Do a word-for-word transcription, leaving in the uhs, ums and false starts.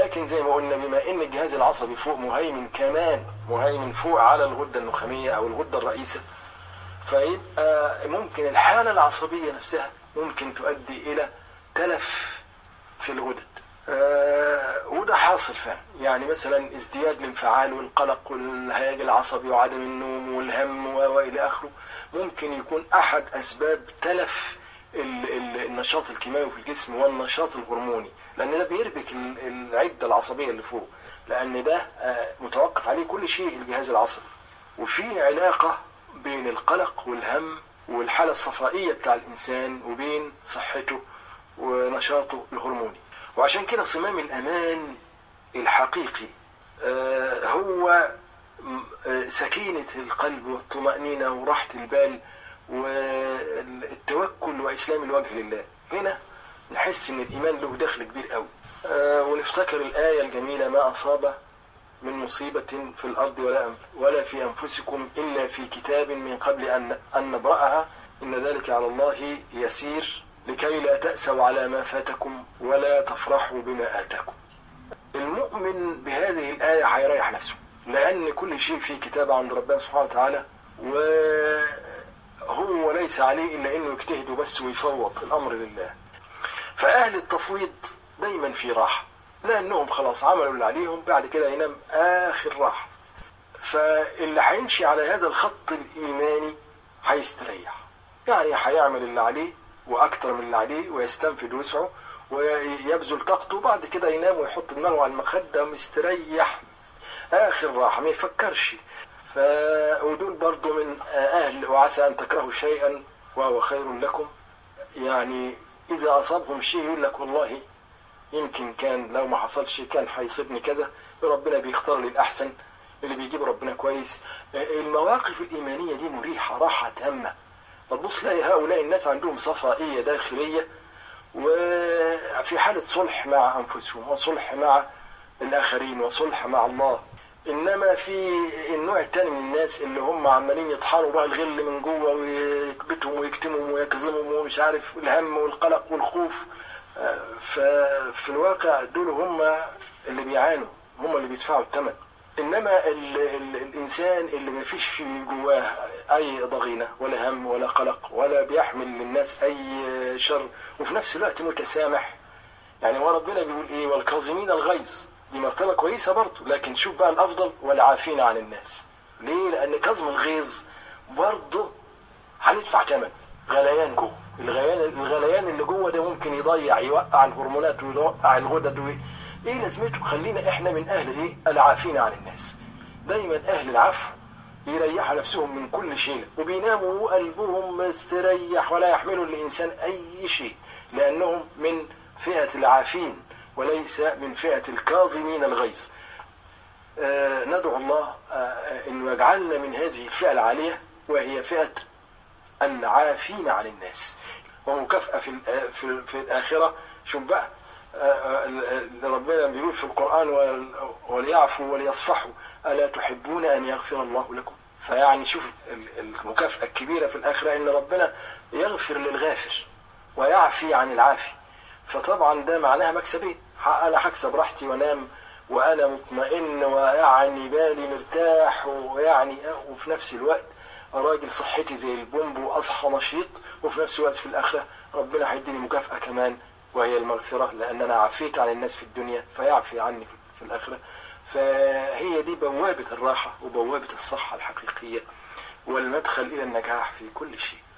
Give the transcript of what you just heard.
لكن زي ما قلنا بما ان الجهاز العصبي فوق مهيمن، كمان مهيمن فوق على الغدة النخامية او الغدة الرئيسة، فيبقى ممكن الحالة العصبية نفسها ممكن تؤدي الى تلف في الغدد. آه وده حاصل فعلا، يعني مثلا ازدياد الانفعال والقلق والهياج العصبي وعدم النوم والهم والى اخره ممكن يكون احد اسباب تلف النشاط الكيماوي في الجسم والنشاط الهرموني، لان ده بيربك العدة العصبية اللي فوق، لان ده متوقف عليه كل شيء الجهاز العصبي. وفي علاقة بين القلق والهم والحالة الصفائية بتاع الانسان وبين صحته ونشاطه الهرموني. وعشان كده صمام الامان الحقيقي هو سكينة القلب والطمأنينة وراحة البال والتوكل وإسلام الوجه لله. هنا نحس ان الايمان له دخل كبير قوي. أه ونفتكر الآية الجميلة: ما أصاب من مصيبة في الأرض ولا ولا في أنفسكم إلا في كتاب من قبل أن أن نبرأها إن ذلك على الله يسير لكي لا تأسوا على ما فاتكم ولا تفرحوا بما آتاكم. المؤمن بهذه الآية هيريح نفسه، لأن كل شيء في كتاب عند ربنا سبحانه وتعالى، وهو ليس عليه إلا إنه يجتهد بس ويفوض الأمر لله. فأهل التفويض دايما في راحة، لأنهم خلاص عملوا اللي عليهم، بعد كده ينام آخر راحة. فاللي هيمشي على هذا الخط الإيماني هيستريح، يعني هيعمل اللي عليه وأكتر من اللي عليه ويستنفد وسعه ويبذل طاقته، بعد كده ينام ويحط دماغه على المخدة مستريح آخر راحة، ما يفكرش. فودول برضو من أهل وعسى أن تكرهوا شيئا وهو خير لكم، يعني إذا أصابهم شيء يقول لك والله يمكن كان لو ما حصلش كان هيصيبني كذا، ربنا بيختار لي الأحسن، اللي بيجيب ربنا كويس. المواقف الإيمانية دي مريحة راحة تامة. فتبص تلاقي هؤلاء الناس عندهم صفائية داخلية وفي حالة صلح مع أنفسهم وصلح مع الآخرين وصلح مع الله. إنما في النوع الثاني من الناس اللي هم عمالين يطحنوا بقى الغل من جوه ويكبتهم ويكتمهم ويكظمهم ومش عارف الهم والقلق والخوف، ففي الواقع دول هم اللي بيعانوا، هم اللي بيدفعوا الثمن. إنما ال ال الإنسان اللي ما فيش في جواه أي ضغينة ولا هم ولا قلق ولا بيحمل للناس أي شر، وفي نفس الوقت متسامح، يعني وربنا بيقول إيه: والكاظمين الغيظ. دي مرتبة كويسة برضه، لكن شوف بقى الأفضل: والعافين عن الناس. ليه؟ لأن كظم الغيظ برضه هندفع ثمن غليان جوه. الغليان الغليان اللي جوه ده ممكن يضيع، يوقع الهرمونات ويوقع الغدد و... ايه لازمته؟ خلينا احنا من اهل ايه؟ العافين عن الناس. دايما اهل العفو يريحوا نفسهم من كل شيء، وبيناموا وقلبهم مستريح ولا يحملوا الانسان اي شيء، لانهم من فئة العافين وليس من فئة الكاظمين الغيظ. آه ندعو الله آه انه يجعلنا من هذه الفئة العالية، وهي فئة العافين عن الناس. ومكافأة في في, في الآخرة. شوف بقى ربنا بيقول في القرآن: وليعفوا وليصفحوا ألا تحبون أن يغفر الله لكم. فيعني شوف المكافأة الكبيرة في الآخرة، إن ربنا يغفر للغافر ويعفي عن العافي. فطبعا ده معناها مكسبين: أنا هكسب راحتي وأنام وأنا مطمئن ويعني بالي مرتاح، ويعني وفي نفس الوقت راجل صحتي زي البومب وأصحى نشيط، وفي نفس الوقت في الآخرة ربنا هيديني مكافأة كمان وهي المغفرة، لأن أنا عفيت عن الناس في الدنيا فيعفي عني في الآخرة. فهي دي بوابة الراحة وبوابة الصحة الحقيقية والمدخل إلى النجاح في كل شيء.